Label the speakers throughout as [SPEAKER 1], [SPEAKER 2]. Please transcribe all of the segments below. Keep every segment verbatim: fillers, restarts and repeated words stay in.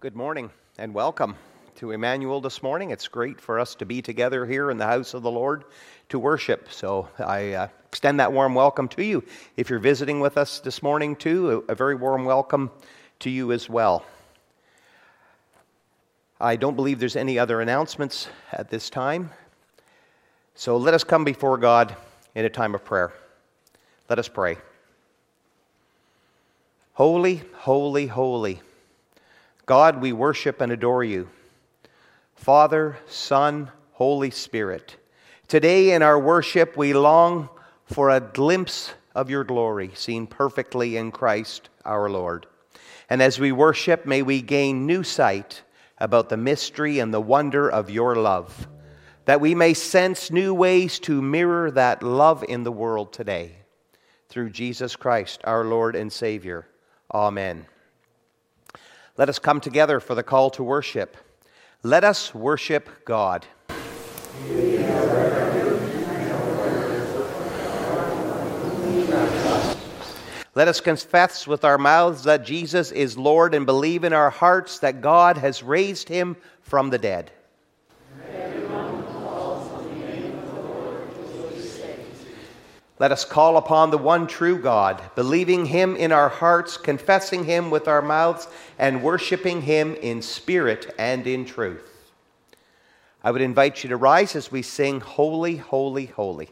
[SPEAKER 1] Good morning and welcome to Emmanuel this morning. It's great for us to be together here in the house of the Lord to worship. So I uh, extend that warm welcome to you. If you're visiting with us this morning too, a, a very warm welcome to you as well. I don't believe there's any other announcements at this time. So let us come before God in a time of prayer. Let us pray. Holy, holy, holy God, we worship and adore you. Father, Son, Holy Spirit, today in our worship we long for a glimpse of your glory seen perfectly in Christ our Lord. And as we worship, may we gain new sight about the mystery and the wonder of your love, that we may sense new ways to mirror that love in the world today. Through Jesus Christ, our Lord and Savior. Amen. Let us come together for the call to worship. Let us worship God. Let us confess with our mouths that Jesus is Lord and believe in our hearts that God has raised him from the dead. Let us call upon the one true God, believing him in our hearts, confessing him with our mouths, and worshiping him in spirit and in truth. I would invite you to rise as we sing, Holy, Holy, Holy.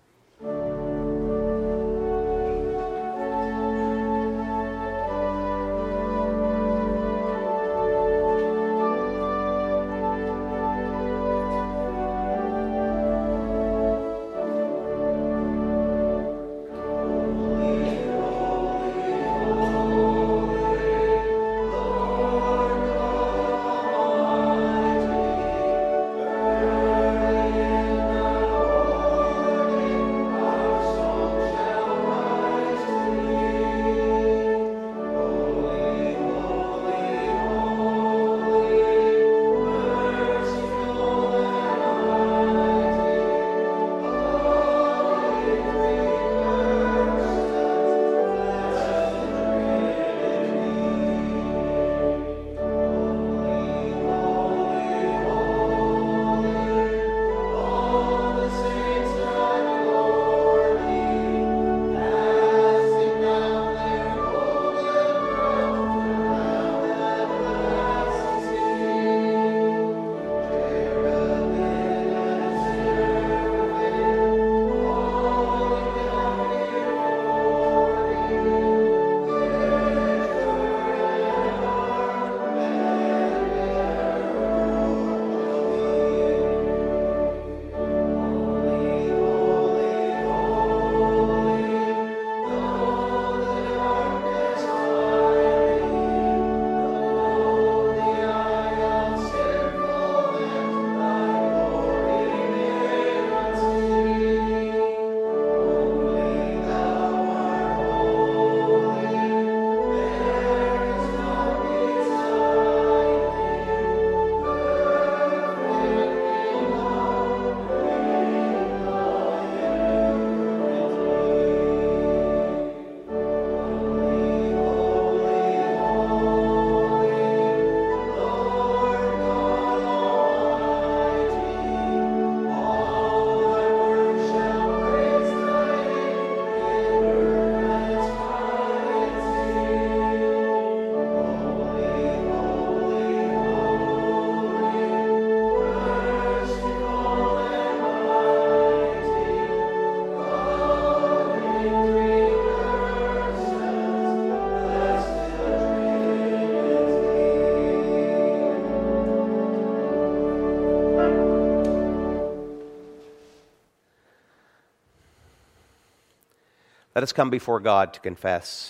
[SPEAKER 1] Let us come before God to confess.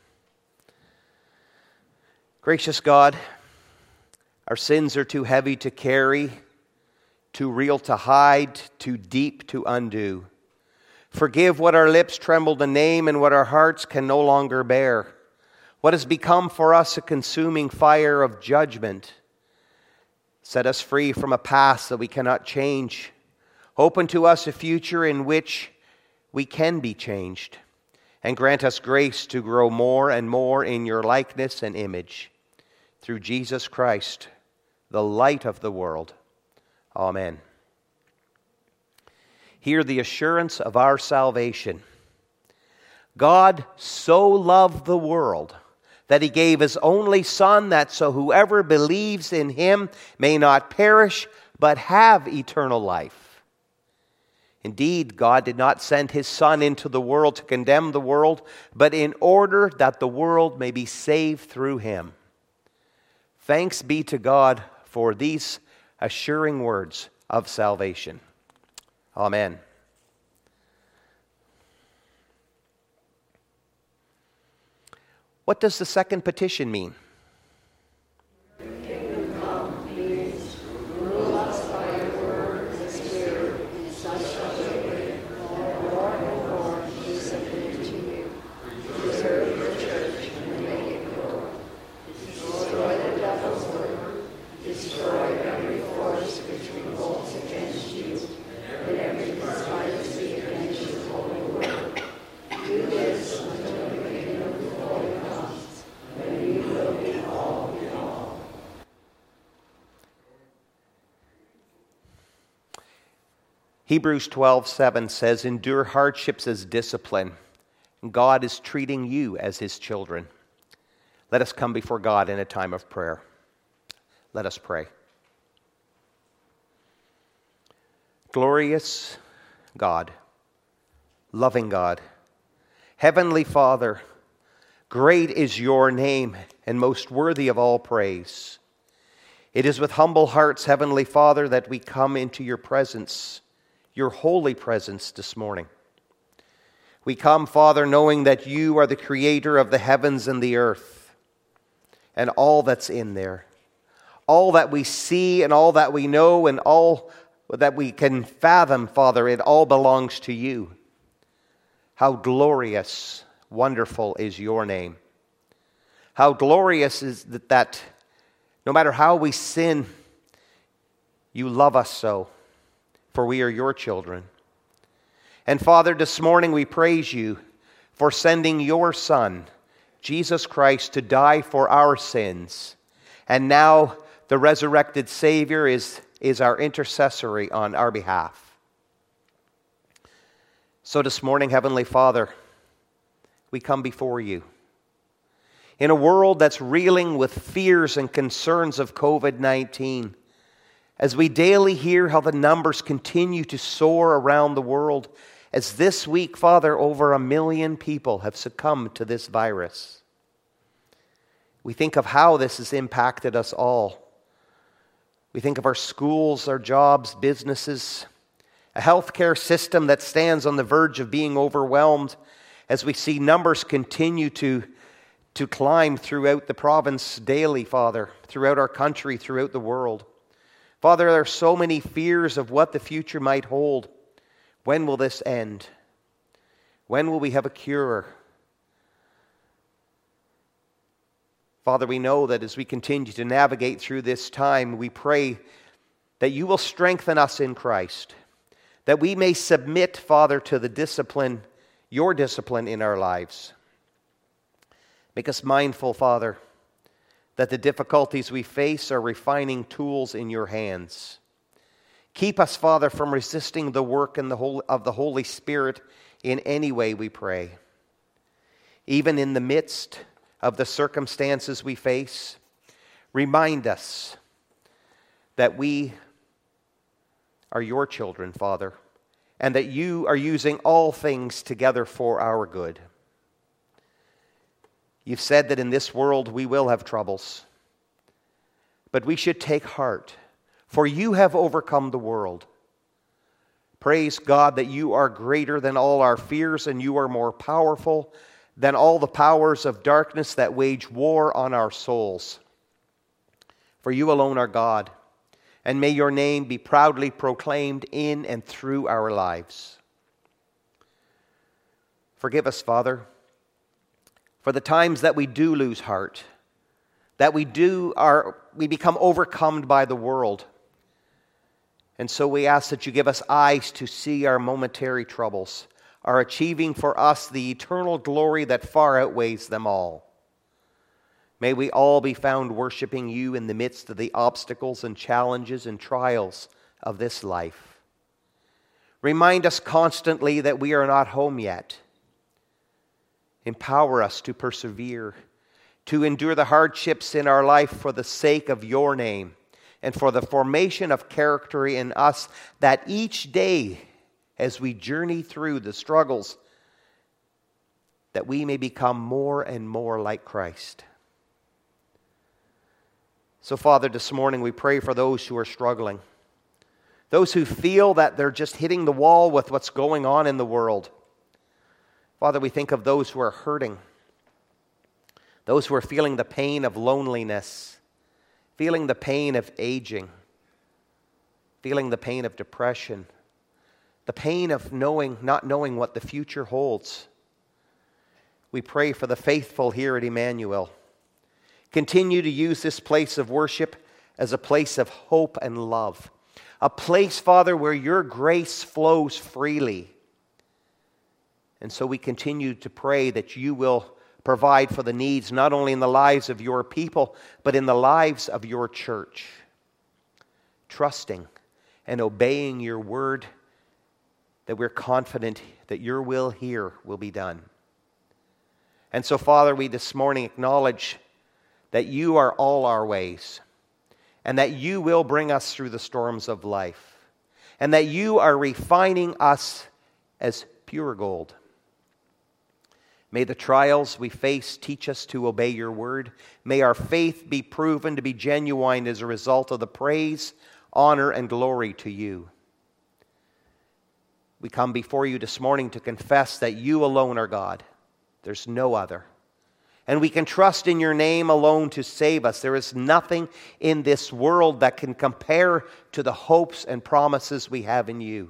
[SPEAKER 1] Gracious God, our sins are too heavy to carry, too real to hide, too deep to undo. Forgive what our lips tremble to name and what our hearts can no longer bear. What has become for us a consuming fire of judgment. Set us free from a past that we cannot change. Open to us a future in which we can be changed. And grant us grace to grow more and more in your likeness and image. through Jesus Christ, the light of the world. Amen. Hear the assurance of our salvation. God so loved the world that he gave his only Son, that so whoever believes in him may not perish, but have eternal life. Indeed, God did not send his Son into the world to condemn the world, but in order that the world may be saved through him. Thanks be to God for these assuring words of salvation. Amen. What does the second petition mean? Hebrews twelve seven says, endure hardships as discipline. God is treating you as his children. Let us come before God in a time of prayer. Let us pray. Glorious God, loving God, Heavenly Father, great is your name and most worthy of all praise. It is with humble hearts, Heavenly Father, that we come into your presence, your holy presence this morning. We come, Father, knowing that you are the creator of the heavens and the earth and all that's in there. All that we see and all that we know and all that we can fathom, Father, it all belongs to you. How glorious, wonderful is your name. How glorious is that, that no matter how we sin, you love us so, for we are your children. And Father, this morning we praise you for sending your Son, Jesus Christ, to die for our sins. And now the resurrected Savior is, is our intercessory on our behalf. So this morning, Heavenly Father, we come before you. In a world that's reeling with fears and concerns of covid nineteen, as we daily hear how the numbers continue to soar around the world, as this week, Father, over a million people have succumbed to this virus. We think of how this has impacted us all. We think of our schools, our jobs, businesses, a healthcare system that stands on the verge of being overwhelmed as we see numbers continue to, to climb throughout the province daily, Father, throughout our country, throughout the world. Father, there are so many fears of what the future might hold. When will this end? When will we have a cure? Father, we know that as we continue to navigate through this time, we pray that you will strengthen us in Christ, that we may submit, Father, to the discipline, your discipline in our lives. Make us mindful, Father, that the difficulties we face are refining tools in your hands. Keep us, Father, from resisting the work in the whole, of the Holy Spirit in any way, we pray. Even in the midst of the circumstances we face, remind us that we are your children, Father, and that you are using all things together for our good. You've said that in this world we will have troubles, but we should take heart, for you have overcome the world. Praise God that you are greater than all our fears, and you are more powerful than all the powers of darkness that wage war on our souls. For you alone are God, and may your name be proudly proclaimed in and through our lives. Forgive us, Father, for the times that we do lose heart, that we do are we become overcome by the world. And so we ask that you give us eyes to see our momentary troubles are achieving for us the eternal glory that far outweighs them all. May we all be found worshiping you in the midst of the obstacles and challenges and trials of this life. Remind us constantly that we are not home yet. Empower us to persevere, to endure the hardships in our life for the sake of your name and for the formation of character in us, that each day as we journey through the struggles, that we may become more and more like Christ. So, Father, this morning we pray for those who are struggling, those who feel that they're just hitting the wall with what's going on in the world. Father, we think of those who are hurting, those who are feeling the pain of loneliness, feeling the pain of aging, feeling the pain of depression, the pain of knowing, not knowing what the future holds. We pray for the faithful here at Emmanuel. Continue to use this place of worship as a place of hope and love. A place, Father, where your grace flows freely. And so we continue to pray that you will provide for the needs, not only in the lives of your people, but in the lives of your church. Trusting and obeying your word, that we're confident that your will here will be done. And so, Father, we this morning acknowledge that you are all our ways, and that you will bring us through the storms of life, and that you are refining us as pure gold. May the trials we face teach us to obey your word. May our faith be proven to be genuine as a result of the praise, honor, and glory to you. We come before you this morning to confess that you alone are God. There's no other. And we can trust in your name alone to save us. There is nothing in this world that can compare to the hopes and promises we have in you.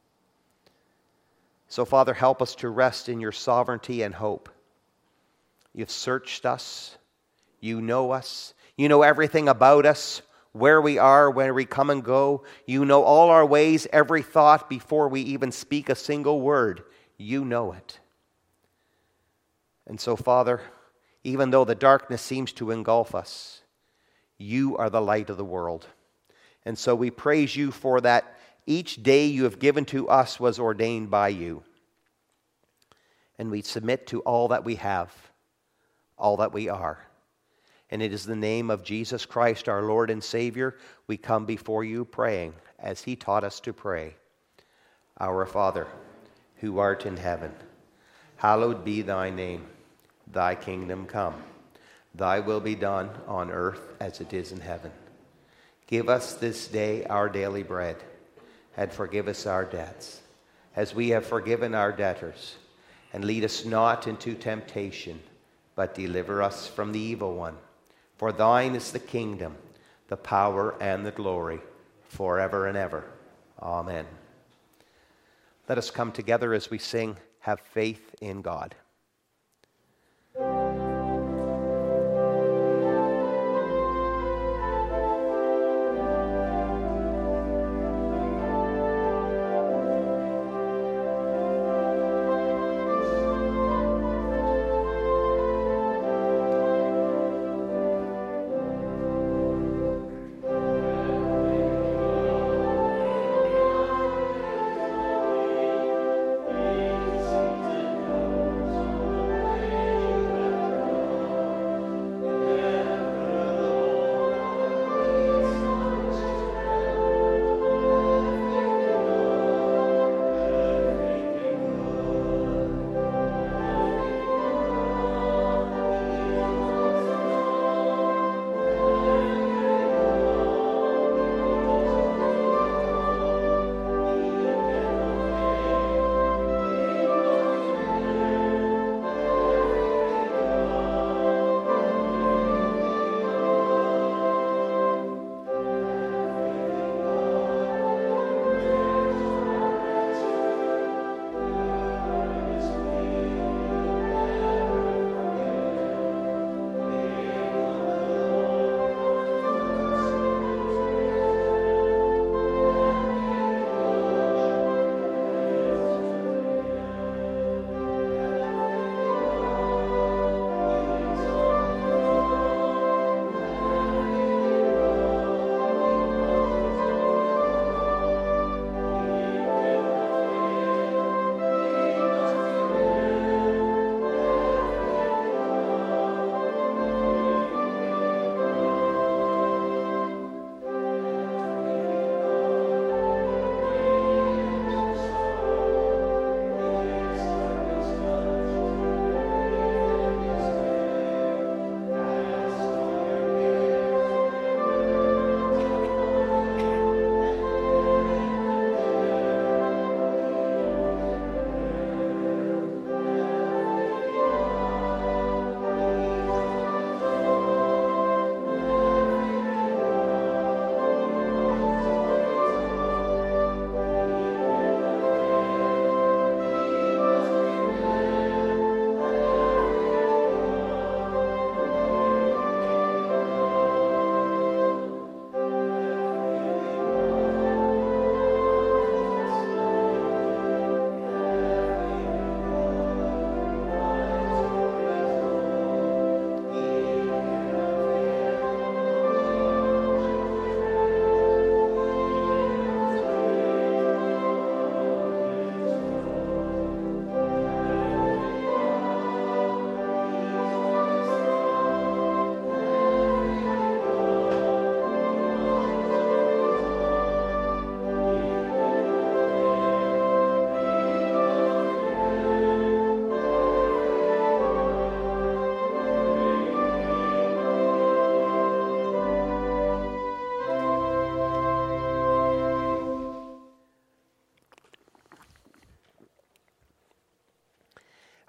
[SPEAKER 1] So, Father, help us to rest in your sovereignty and hope. You've searched us. You know us. You know everything about us, where we are, where we come and go. You know all our ways, every thought before we even speak a single word. You know it. And so, Father, even though the darkness seems to engulf us, you are the light of the world. And so we praise you for that. Each day you have given to us was ordained by you. And we submit to all that we have, all that we are. And it is the name of Jesus Christ, our Lord and Savior, we come before you praying as he taught us to pray. Our Father, who art in heaven, hallowed be thy name. Thy kingdom come. Thy will be done on earth as it is in heaven. Give us this day our daily bread, and forgive us our debts, as we have forgiven our debtors. And lead us not into temptation, but deliver us from the evil one. For thine is the kingdom, the power, and the glory, forever and ever. Amen. Let us come together as we sing, Have Faith in God.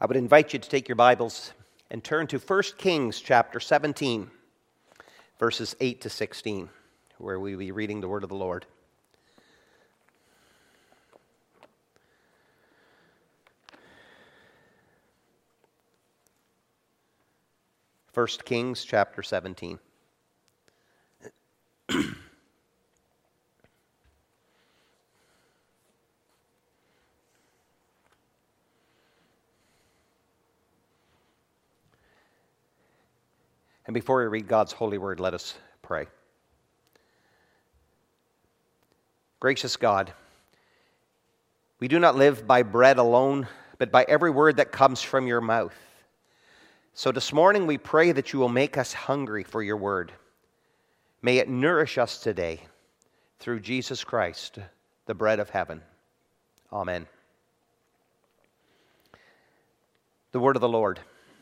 [SPEAKER 1] I would invite you to take your Bibles and turn to First Kings chapter seventeen, verses eight to sixteen, where we will be reading the word of the Lord. First Kings chapter seventeen. And before we read God's holy word, let us pray. Gracious God, we do not live by bread alone, but by every word that comes from your mouth. So this morning we pray that you will make us hungry for your word. May it nourish us today through Jesus Christ, the bread of heaven. Amen. The word of the Lord.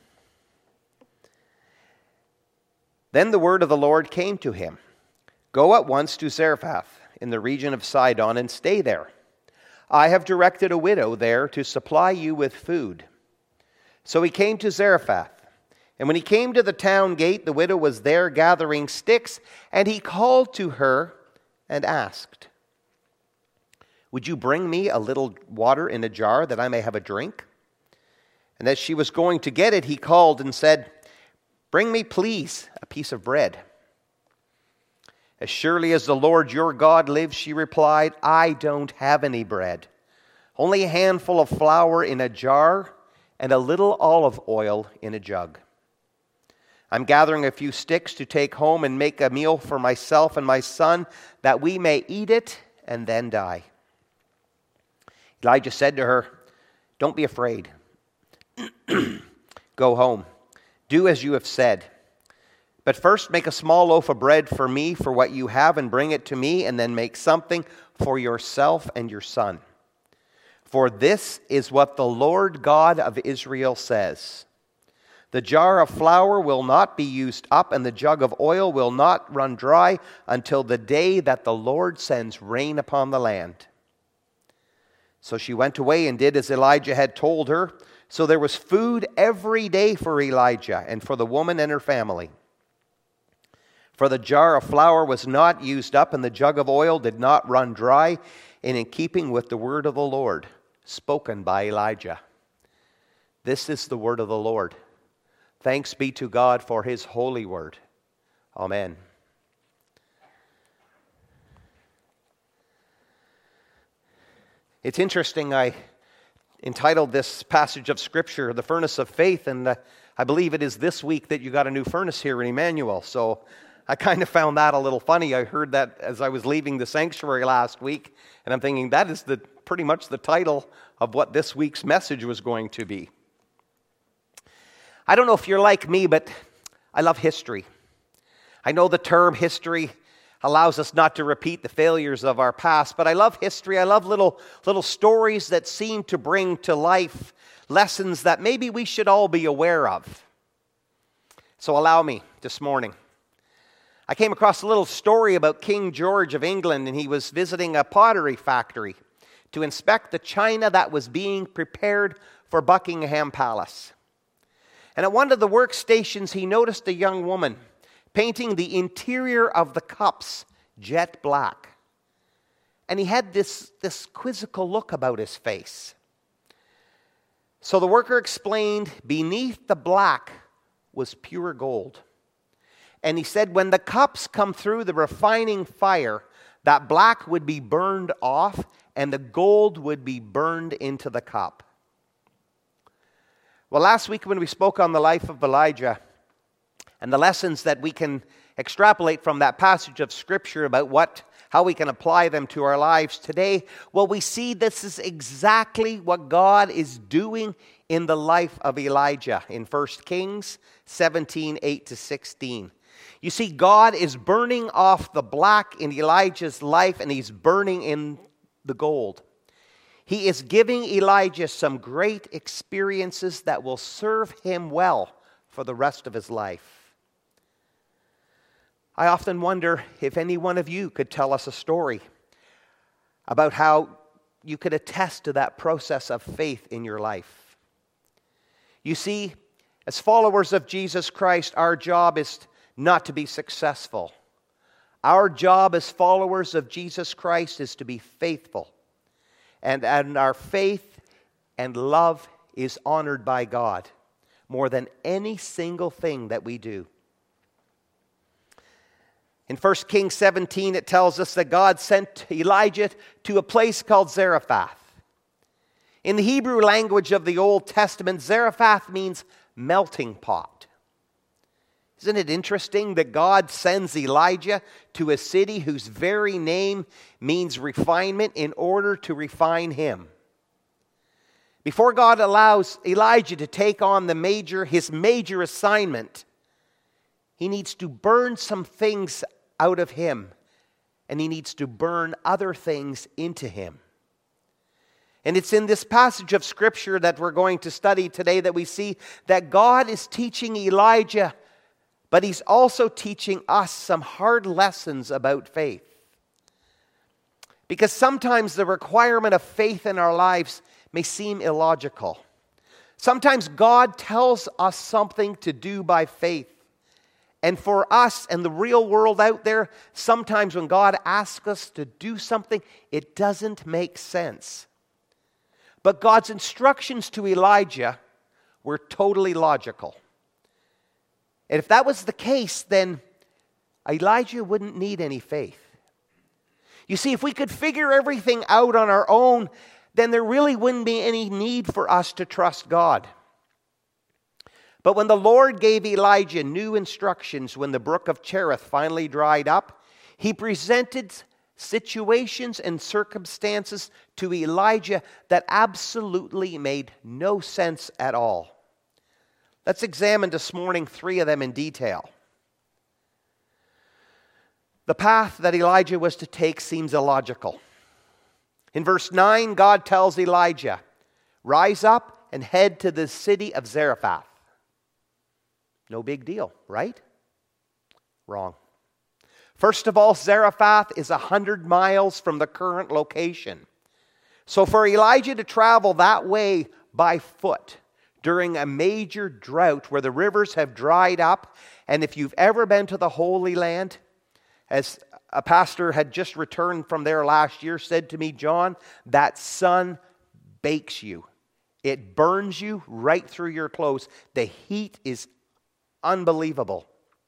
[SPEAKER 1] Then the word of the Lord came to him. Go at once to Zarephath in the region of Sidon and stay there. I have directed a widow there to supply you with food. So he came to Zarephath. And when he came to the town gate, the widow was there gathering sticks, and he called to her and asked, "Would you bring me a little water in a jar that I may have a drink?" And as she was going to get it, he called and said, "Bring me, please, a piece of bread." "As surely as the Lord your God lives," she replied, "I don't have any bread, only a handful of flour in a jar and a little olive oil in a jug. I'm gathering a few sticks to take home and make a meal for myself and my son, that we may eat it and then die." Elijah said to her, "Don't be afraid. Go home. Do as you have said. But first make a small loaf of bread for me for what you have and bring it to me, and then make something for yourself and your son. For this is what the Lord God of Israel says. The jar of flour will not be used up, and the jug of oil will not run dry until the day that the Lord sends rain upon the land." So she went away and did as Elijah had told her. So there was food every day for Elijah and for the woman and her family. For the jar of flour was not used up, and the jug of oil did not run dry, and in keeping with the word of the Lord spoken by Elijah. This is the word of the Lord. Thanks be to God for his holy word. Amen. It's interesting, I entitled this passage of Scripture, The Furnace of Faith, and uh, I believe it is this week that you got a new furnace here in Emmanuel, so I kind of found that a little funny. I heard that as I was leaving the sanctuary last week, and I'm thinking that is the pretty much the title of what this week's message was going to be. I don't know if you're like me, but I love history. I know the term history allows us not to repeat the failures of our past, but I love history. I love little, little stories that seem to bring to life lessons that maybe we should all be aware of. So allow me this morning. I came across a little story about King George of England, and he was visiting a pottery factory to inspect the china that was being prepared for Buckingham Palace. And at one of the workstations, he noticed a young woman painting the interior of the cups jet black. And he had this, this quizzical look about his face. So the worker explained, beneath the black was pure gold. And he said, when the cups come through the refining fire, that black would be burned off and the gold would be burned into the cup. Well, last week when we spoke on the life of Elijah and the lessons that we can extrapolate from that passage of Scripture about what, how we can apply them to our lives today, well, we see this is exactly what God is doing in the life of Elijah in First Kings seventeen, eight to sixteen. You see, God is burning off the black in Elijah's life, and he's burning in the gold. He is giving Elijah some great experiences that will serve him well for the rest of his life. I often wonder if any one of you could tell us a story about how you could attest to that process of faith in your life. You see, as followers of Jesus Christ, our job is not to be successful. Our job as followers of Jesus Christ is to be faithful. And, and our faith and love is honored by God more than any single thing that we do. In First Kings seventeen, it tells us that God sent Elijah to a place called Zarephath. In the Hebrew language of the Old Testament, Zarephath means melting pot. Isn't it interesting that God sends Elijah to a city whose very name means refinement in order to refine him? Before God allows Elijah to take on the major, his major assignment, he needs to burn some things out of him, and he needs to burn other things into him. And it's in this passage of Scripture that we're going to study today that we see that God is teaching Elijah, but He's also teaching us some hard lessons about faith. Because sometimes the requirement of faith in our lives may seem illogical. Sometimes God tells us something to do by faith. And for us and the real world out there, sometimes when God asks us to do something, it doesn't make sense. But God's instructions to Elijah were totally logical. And if that was the case, then Elijah wouldn't need any faith. You see, if we could figure everything out on our own, then there really wouldn't be any need for us to trust God. But when the Lord gave Elijah new instructions when the brook of Cherith finally dried up, He presented situations and circumstances to Elijah that absolutely made no sense at all. Let's examine this morning three of them in detail. The path that Elijah was to take seems illogical. In verse nine, God tells Elijah, "Rise up and head to the city of Zarephath." No big deal, right? Wrong. First of all, Zarephath is a hundred miles from the current location. So for Elijah to travel that way by foot during a major drought where the rivers have dried up, and if you've ever been to the Holy Land, as a pastor had just returned from there last year, said to me, "John, that sun bakes you. It burns you right through your clothes. The heat is unbelievable."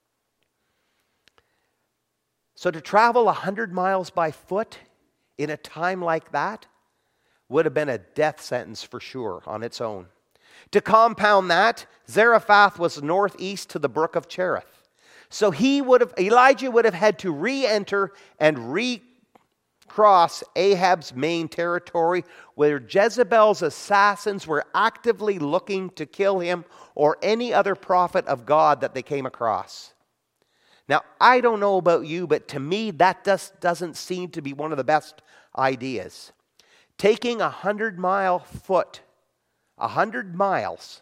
[SPEAKER 1] So to travel a hundred miles by foot in a time like that would have been a death sentence for sure on its own. To compound that, Zarephath was northeast to the brook of Cherith. So he would have, Elijah would have had to re-enter and recross Ahab's main territory, where Jezebel's assassins were actively looking to kill him or any other prophet of God that they came across. Now, I don't know about you, but to me, that just doesn't seem to be one of the best ideas. Taking a hundred mile foot, a hundred miles,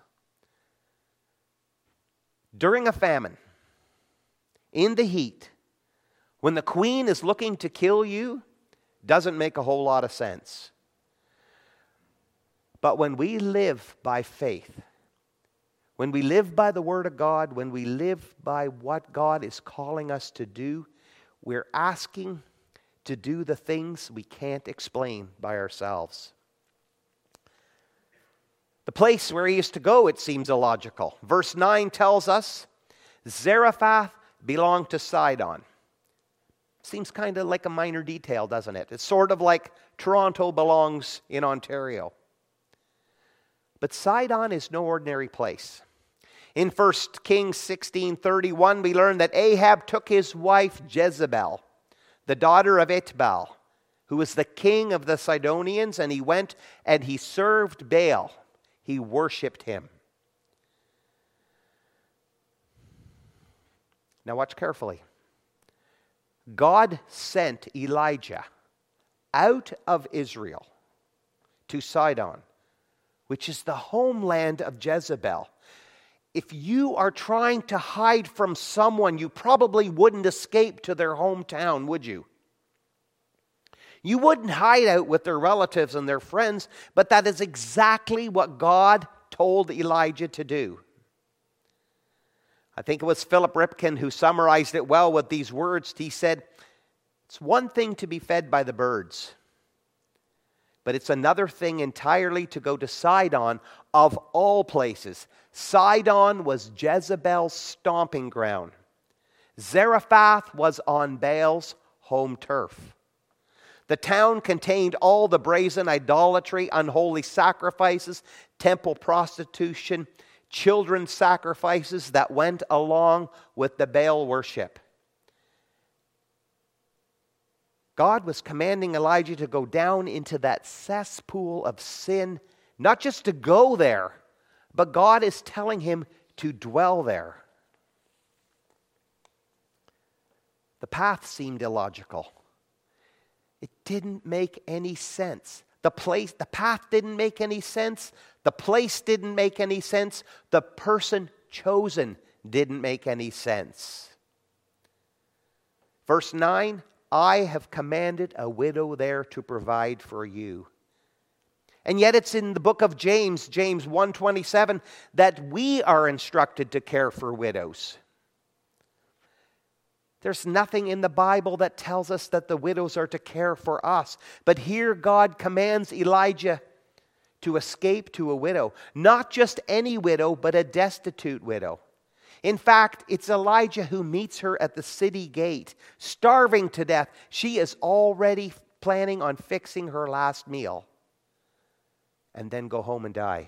[SPEAKER 1] during a famine, in the heat, when the queen is looking to kill you, doesn't make a whole lot of sense. But when we live by faith, when we live by the Word of God, when we live by what God is calling us to do, we're asking to do the things we can't explain by ourselves. The place where he is to go, it seems illogical. Verse nine tells us Zarephath belonged to Sidon. Seems kind of like a minor detail, doesn't it? It's sort of like Toronto belongs in Ontario. But Sidon is no ordinary place. In First Kings sixteen thirty-one, we learn that Ahab took his wife Jezebel, the daughter of Etbaal, who was the king of the Sidonians, and he went and he served Baal. He worshipped him. Now watch carefully. God sent Elijah out of Israel to Sidon, which is the homeland of Jezebel. If you are trying to hide from someone, you probably wouldn't escape to their hometown, would you? You wouldn't hide out with their relatives and their friends, but that is exactly what God told Elijah to do. I think it was Philip Ripken who summarized it well with these words. He said, it's one thing to be fed by the birds, but it's another thing entirely to go to Sidon, of all places. Sidon was Jezebel's stomping ground. Zarephath was on Baal's home turf. The town contained all the brazen idolatry, unholy sacrifices, temple prostitution, children's sacrifices that went along with the Baal worship. God was commanding Elijah to go down into that cesspool of sin, not just to go there, but God is telling him to dwell there. The path seemed illogical. It didn't make any sense. The place, the path didn't make any sense. The place didn't make any sense. The person chosen didn't make any sense. Verse nine, I have commanded a widow there to provide for you. And yet it's in the book of James, James one twenty-seven, that we are instructed to care for widows. There's nothing in the Bible that tells us that the widows are to care for us. But here God commands Elijah to escape to a widow. Not just any widow, but a destitute widow. In fact, it's Elijah who meets her at the city gate, starving to death. She is already planning on fixing her last meal and then go home and die.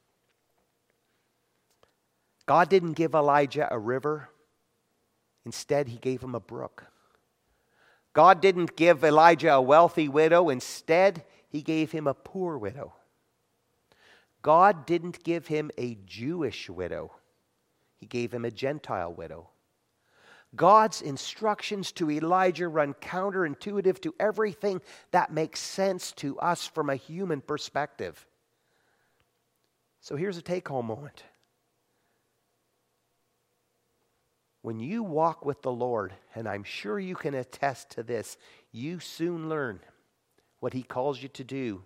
[SPEAKER 1] God didn't give Elijah a river. Instead, he gave him a brook. God didn't give Elijah a wealthy widow. Instead, he gave him a poor widow. God didn't give him a Jewish widow. He gave him a Gentile widow. God's instructions to Elijah run counterintuitive to everything that makes sense to us from a human perspective. So here's a take-home moment. When you walk with the Lord, and I'm sure you can attest to this, you soon learn what He calls you to do.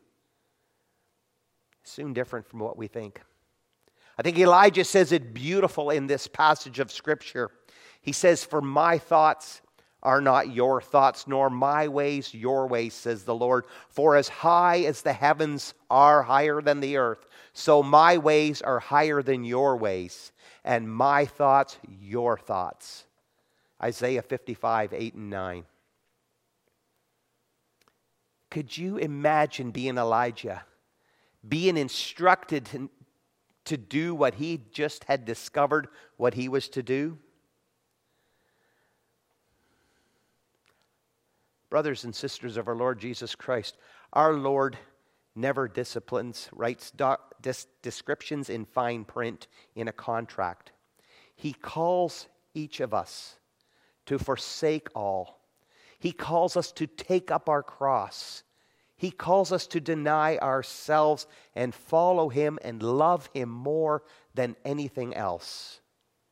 [SPEAKER 1] Soon different from what we think. I think Elijah says it beautiful in this passage of Scripture. He says, for my thoughts are not your thoughts, nor my ways your ways, says the Lord. For as high as the heavens are higher than the earth, so my ways are higher than your ways, and my thoughts your thoughts. Isaiah fifty-five, eight and nine. Could you imagine being Elijah, being instructed to, to do what he just had discovered what he was to do? Brothers and sisters of our Lord Jesus Christ, our Lord never disciplines, writes doc, dis, descriptions in fine print in a contract. He calls each of us to forsake all. He calls us to take up our cross. He calls us to deny ourselves and follow Him and love Him more than anything else.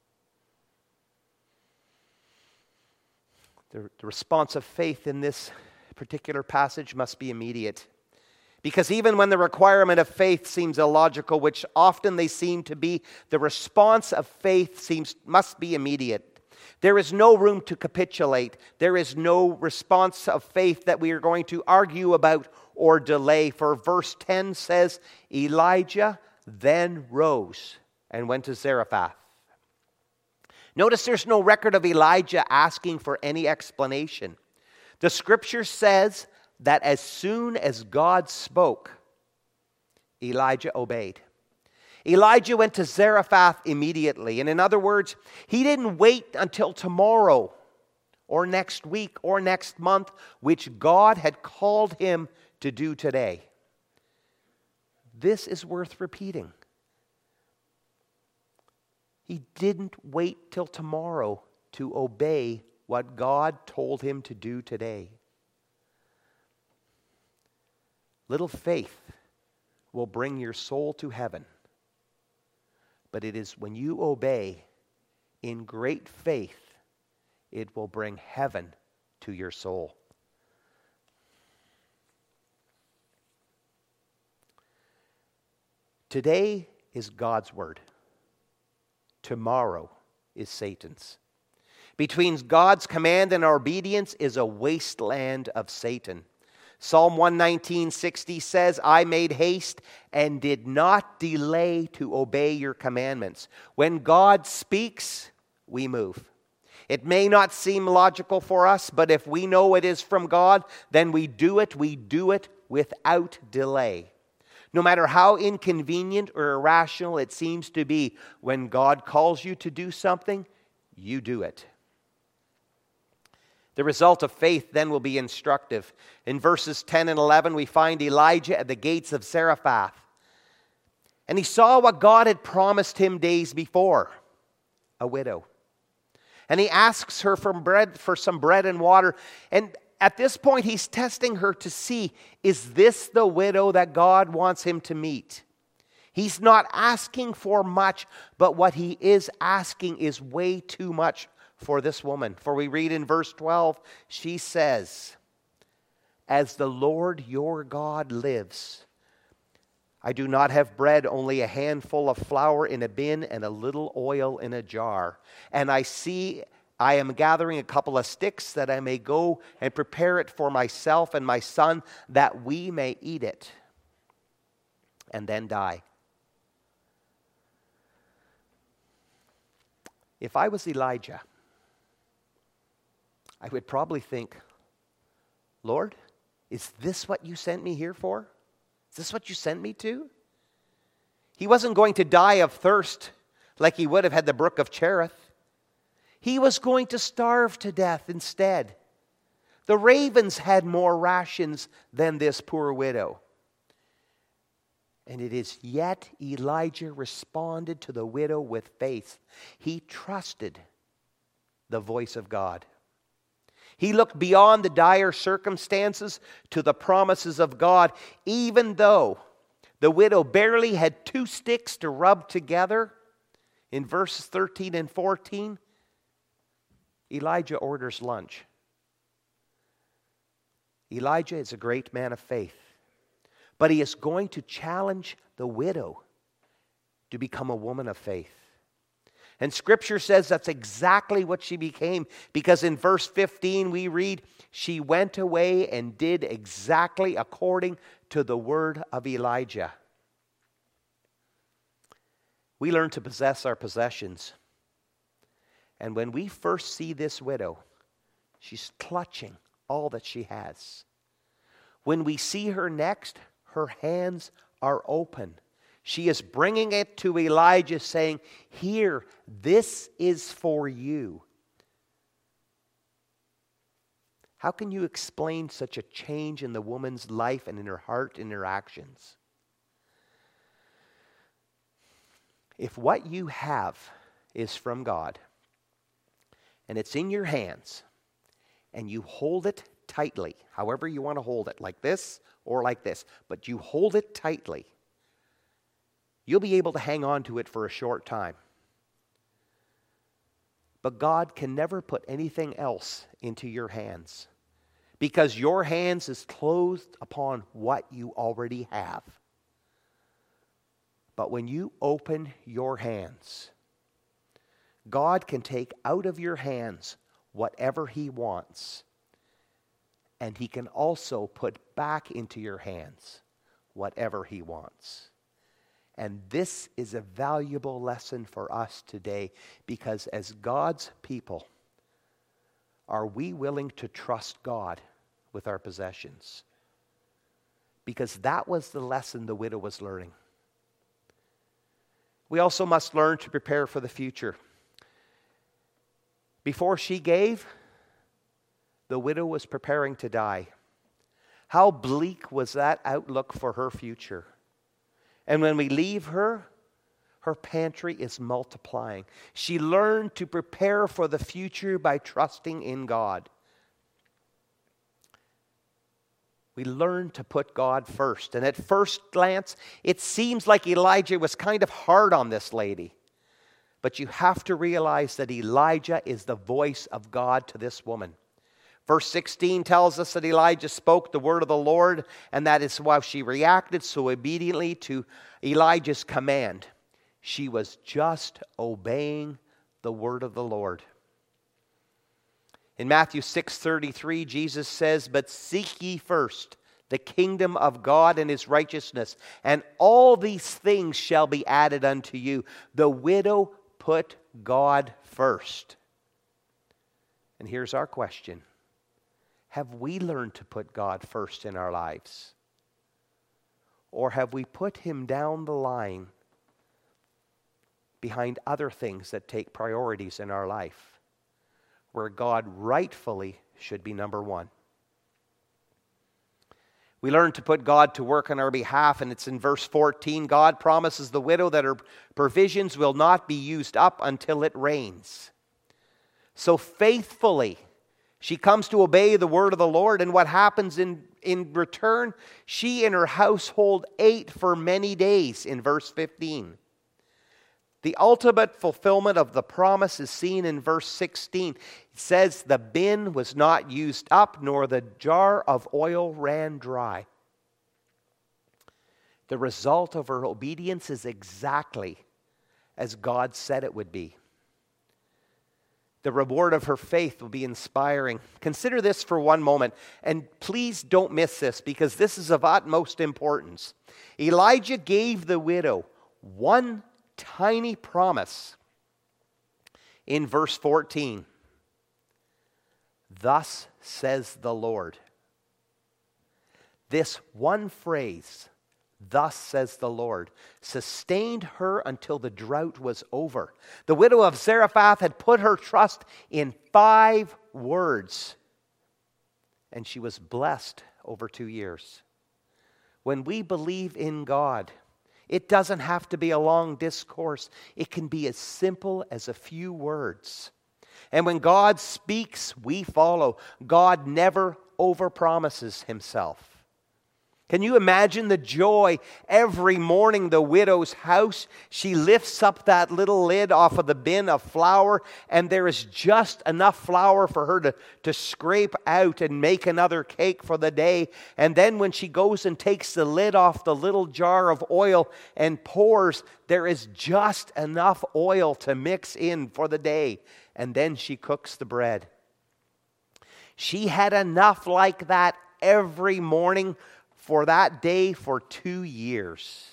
[SPEAKER 1] The, the response of faith in this particular passage must be immediate. Because even when the requirement of faith seems illogical, which often they seem to be, the response of faith seems must be immediate. There is no room to capitulate. There is no response of faith that we are going to argue about or delay. For verse ten says, Elijah then rose and went to Zarephath. Notice there's no record of Elijah asking for any explanation. The Scripture says that as soon as God spoke, Elijah obeyed. Elijah went to Zarephath immediately. And in other words, he didn't wait until tomorrow or next week or next month, which God had called him to do today. This is worth repeating. He didn't wait till tomorrow to obey what God told him to do today. Little faith will bring your soul to heaven. But it is when you obey in great faith, it will bring heaven to your soul. Today is God's word. Tomorrow is Satan's. Between God's command and our obedience is a wasteland of Satan. Psalm one nineteen, sixty says, I made haste and did not delay to obey your commandments. When God speaks, we move. It may not seem logical for us, but if we know it is from God, then we do it. We do it without delay. No matter how inconvenient or irrational it seems to be, when God calls you to do something, you do it. The result of faith then will be instructive. In verses ten and eleven, we find Elijah at the gates of Zarephath. And he saw what God had promised him days before, a widow. And he asks her for bread, for some bread and water. And at this point, he's testing her to see, is this the widow that God wants him to meet? He's not asking for much, but what he is asking is way too much for this woman. For we read in verse twelve, she says, as the Lord your God lives, I do not have bread, only a handful of flour in a bin and a little oil in a jar. And I see I am gathering a couple of sticks that I may go and prepare it for myself and my son, that we may eat it and then die. If I was Elijah, I would probably think, Lord, is this what you sent me here for? Is this what you sent me to? He wasn't going to die of thirst like he would have had the brook of Cherith. He was going to starve to death instead. The ravens had more rations than this poor widow. And it is yet Elijah responded to the widow with faith. He trusted the voice of God. He looked beyond the dire circumstances to the promises of God, even though the widow barely had two sticks to rub together. In verses thirteen and fourteen, Elijah orders lunch. Elijah is a great man of faith, but he is going to challenge the widow to become a woman of faith. And Scripture says that's exactly what she became, because in verse fifteen we read, she went away and did exactly according to the word of Elijah. We learn to possess our possessions. And when we first see this widow, she's clutching all that she has. When we see her next, her hands are open. She is bringing it to Elijah, saying, here, this is for you. How can you explain such a change in the woman's life and in her heart and her actions? If what you have is from God, and it's in your hands, and you hold it tightly, however you want to hold it, like this or like this, but you hold it tightly, you'll be able to hang on to it for a short time. But God can never put anything else into your hands, because your hands is closed upon what you already have. But when you open your hands, God can take out of your hands whatever He wants, and He can also put back into your hands whatever He wants. And this is a valuable lesson for us today, because as God's people, are we willing to trust God with our possessions? Because that was the lesson the widow was learning. We also must learn to prepare for the future. Before she gave, the widow was preparing to die. How bleak was that outlook for her future? And when we leave her, her pantry is multiplying. She learned to prepare for the future by trusting in God. We learn to put God first. And at first glance, it seems like Elijah was kind of hard on this lady. But you have to realize that Elijah is the voice of God to this woman. Verse sixteen tells us that Elijah spoke the word of the Lord, and that is why she reacted so obediently to Elijah's command. She was just obeying the word of the Lord. In Matthew six thirty-three, Jesus says, "But seek ye first the kingdom of God and his righteousness, and all these things shall be added unto you." The widow put God first. And here's our question. Have we learned to put God first in our lives? Or have we put him down the line behind other things that take priorities in our life, where God rightfully should be number one? We learn to put God to work on our behalf, and it's in verse fourteen. God promises the widow that her provisions will not be used up until it rains. So faithfully, she comes to obey the word of the Lord, and what happens in, in return? She and her household ate for many days in verse fifteen. The ultimate fulfillment of the promise is seen in verse sixteen. It says, "The bin was not used up, nor the jar of oil ran dry." The result of her obedience is exactly as God said it would be. The reward of her faith will be inspiring. Consider this for one moment, and please don't miss this, because this is of utmost importance. Elijah gave the widow one tiny promise in verse fourteen. "Thus says the Lord." This one phrase, "Thus says the Lord," sustained her until the drought was over. The widow of Zarephath had put her trust in five words, and she was blessed over two years. When we believe in God, it doesn't have to be a long discourse. It can be as simple as a few words. And when God speaks, we follow. God never overpromises himself. Can you imagine the joy every morning? The widow's house, she lifts up that little lid off of the bin of flour, and there is just enough flour for her to, to scrape out and make another cake for the day. And then when she goes and takes the lid off the little jar of oil and pours, there is just enough oil to mix in for the day. And then she cooks the bread. She had enough like that every morning for that day for two years.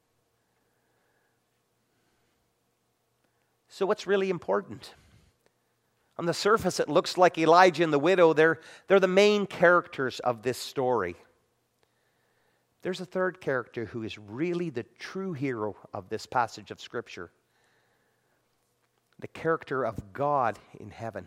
[SPEAKER 1] So what's really important? On the surface, it looks like Elijah and the widow, they're, they're the main characters of this story. There's a third character who is really the true hero of this passage of Scripture. The character of God in heaven.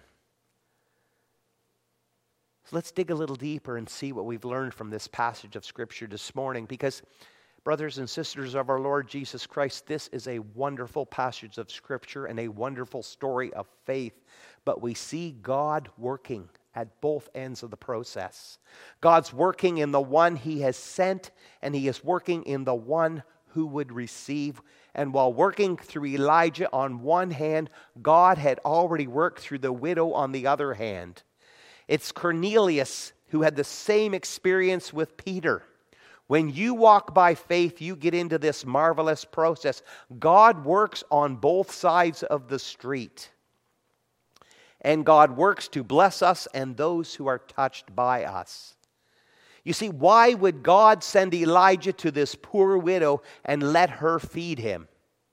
[SPEAKER 1] So let's dig a little deeper and see what we've learned from this passage of Scripture this morning. Because, brothers and sisters of our Lord Jesus Christ, this is a wonderful passage of Scripture and a wonderful story of faith. But we see God working at both ends of the process. God's working in the one he has sent, and he is working in the one who would receive. And while working through Elijah on one hand, God had already worked through the widow on the other hand. It's Cornelius who had the same experience with Peter. When you walk by faith, you get into this marvelous process. God works on both sides of the street. And God works to bless us and those who are touched by us. You see, why would God send Elijah to this poor widow and let her feed him?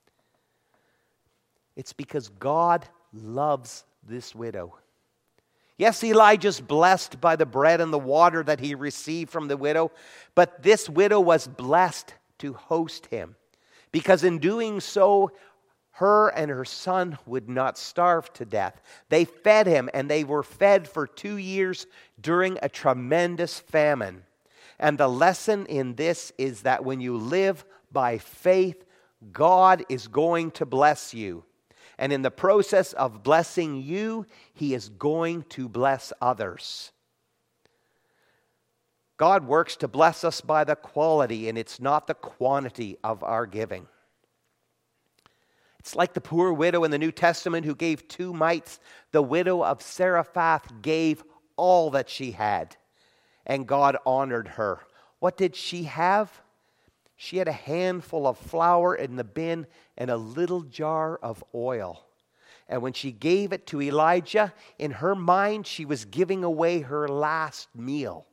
[SPEAKER 1] It's because God loves this widow. Yes, Elijah's blessed by the bread and the water that he received from the widow, but this widow was blessed to host him, because in doing so, her and her son would not starve to death. They fed him, and they were fed for two years during a tremendous famine. And the lesson in this is that when you live by faith, God is going to bless you. And in the process of blessing you, he is going to bless others. God works to bless us by the quality, and it's not the quantity of our giving. It's like the poor widow in the New Testament who gave two mites. The widow of Zarephath gave all that she had, and God honored her. What did she have? She had a handful of flour in the bin and a little jar of oil. And when she gave it to Elijah, in her mind, she was giving away her last meal.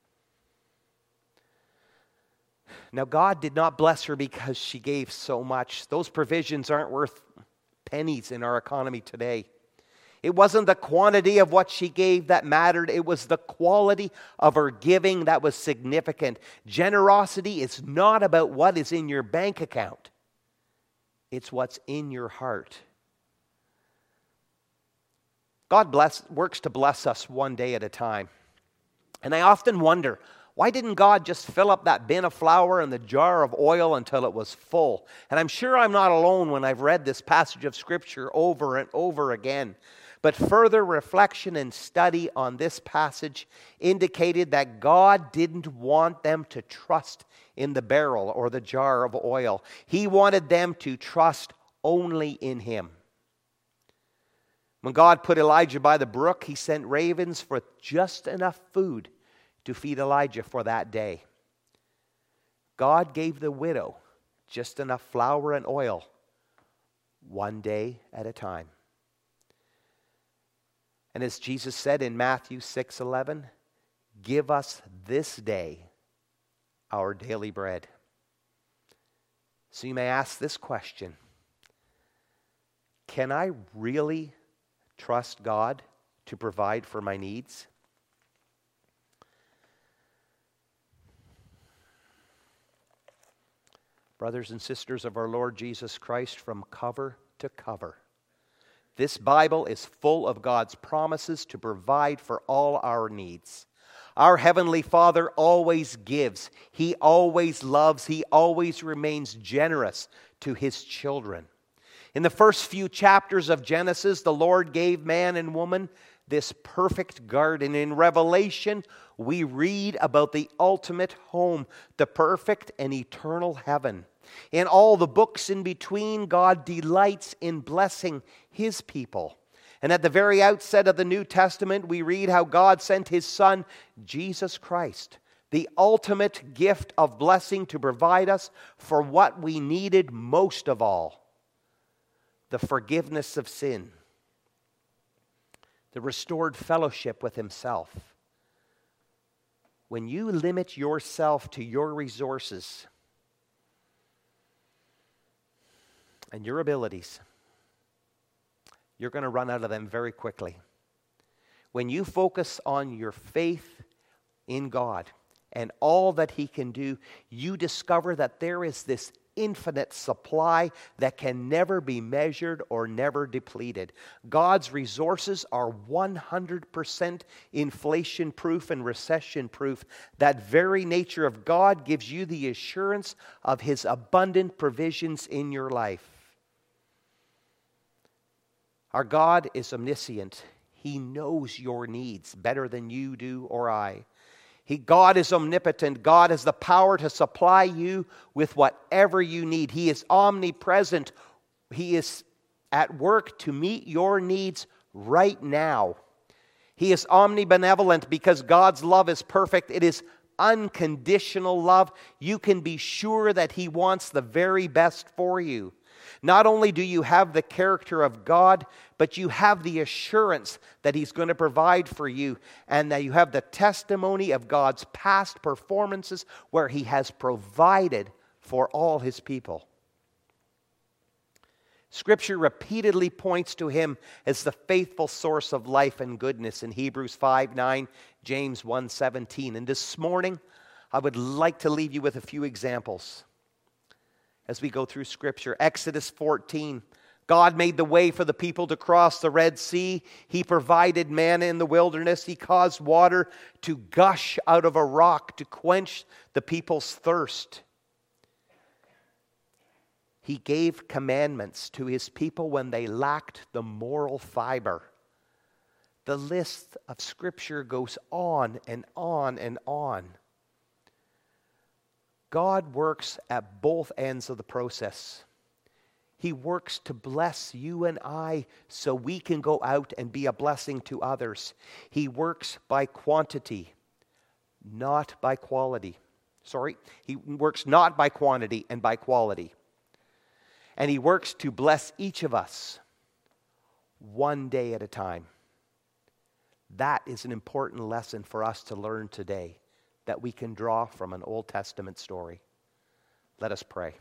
[SPEAKER 1] Now, God did not bless her because she gave so much. Those provisions aren't worth pennies in our economy today. It wasn't the quantity of what she gave that mattered. It was the quality of her giving that was significant. Generosity is not about what is in your bank account. It's what's in your heart. God bless, works to bless us one day at a time. And I often wonder, why didn't God just fill up that bin of flour and the jar of oil until it was full? And I'm sure I'm not alone when I've read this passage of Scripture over and over again. But further reflection and study on this passage indicated that God didn't want them to trust in the barrel or the jar of oil. He wanted them to trust only in Him. When God put Elijah by the brook, He sent ravens for just enough food to feed Elijah for that day. God gave the widow just enough flour and oil, one day at a time. And as Jesus said in Matthew six eleven, give us this day our daily bread. So you may ask this question: can I really trust God to provide for my needs? Brothers and sisters of our Lord Jesus Christ, from cover to cover, this Bible is full of God's promises to provide for all our needs. Our Heavenly Father always gives. He always loves. He always remains generous to His children. In the first few chapters of Genesis, the Lord gave man and woman this perfect garden. In Revelation, we read about the ultimate home, the perfect and eternal heaven. In all the books in between, God delights in blessing His people. And at the very outset of the New Testament, we read how God sent His Son, Jesus Christ, the ultimate gift of blessing to provide us for what we needed most of all: the forgiveness of sin, the restored fellowship with Himself. When you limit yourself to your resources and your abilities, you're going to run out of them very quickly. When you focus on your faith in God and all that He can do, you discover that there is this infinite supply that can never be measured or never depleted. God's resources are one hundred percent inflation-proof and recession-proof. That very nature of God gives you the assurance of His abundant provisions in your life. Our God is omniscient. He knows your needs better than you do or I. He, God is omnipotent. God has the power to supply you with whatever you need. He is omnipresent. He is at work to meet your needs right now. He is omnibenevolent because God's love is perfect. It is unconditional love. You can be sure that He wants the very best for you. Not only do you have the character of God, but you have the assurance that He's going to provide for you, and that you have the testimony of God's past performances where He has provided for all His people. Scripture repeatedly points to Him as the faithful source of life and goodness in Hebrews five nine, James one seventeen. And this morning, I would like to leave you with a few examples as we go through Scripture. Exodus fourteen, God made the way for the people to cross the Red Sea. He provided manna in the wilderness. He caused water to gush out of a rock to quench the people's thirst. He gave commandments to His people when they lacked the moral fiber. The list of Scripture goes on and on and on. God works at both ends of the process. He works to bless you and I so we can go out and be a blessing to others. He works by quantity, not by quality. Sorry, he works not by quantity and by quality. And he works to bless each of us one day at a time. That is an important lesson for us to learn today that we can draw from an Old Testament story. Let us pray.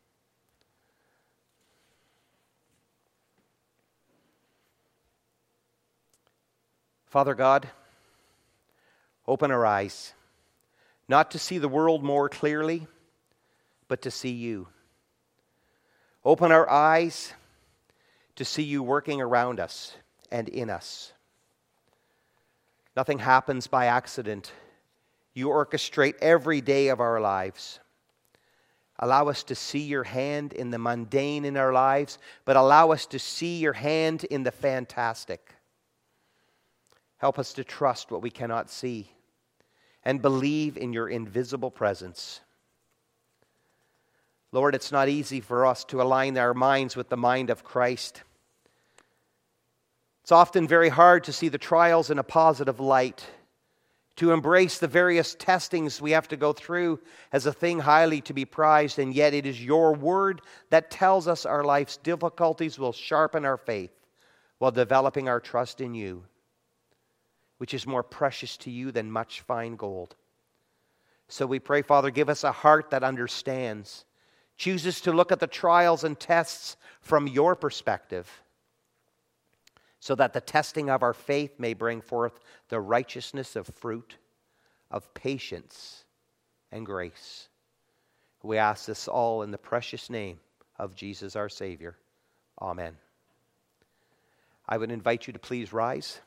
[SPEAKER 1] Father God, open our eyes, not to see the world more clearly, but to see you. Open our eyes to see you working around us and in us. Nothing happens by accident. You orchestrate every day of our lives. Allow us to see your hand in the mundane in our lives, but allow us to see your hand in the fantastic. Help us to trust what we cannot see and believe in your invisible presence. Lord, it's not easy for us to align our minds with the mind of Christ. It's often very hard to see the trials in a positive light, to embrace the various testings we have to go through as a thing highly to be prized, and yet it is your word that tells us our life's difficulties will sharpen our faith while developing our trust in you, which is more precious to you than much fine gold. So we pray, Father, give us a heart that understands, chooses to look at the trials and tests from your perspective, so that the testing of our faith may bring forth the righteousness of fruit, of patience and grace. We ask this all in the precious name of Jesus our Savior. Amen. I would invite you to please rise.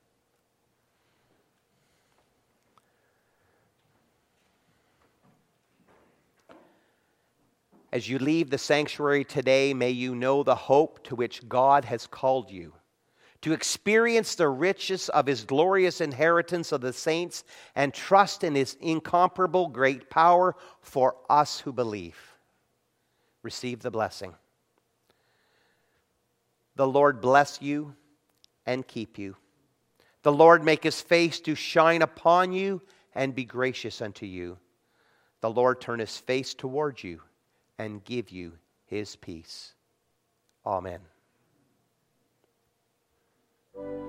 [SPEAKER 1] As you leave the sanctuary today, may you know the hope to which God has called you, to experience the riches of his glorious inheritance of the saints and trust in his incomparable great power for us who believe. Receive the blessing. The Lord bless you and keep you. The Lord make his face to shine upon you and be gracious unto you. The Lord turn his face toward you and give you his peace. Amen.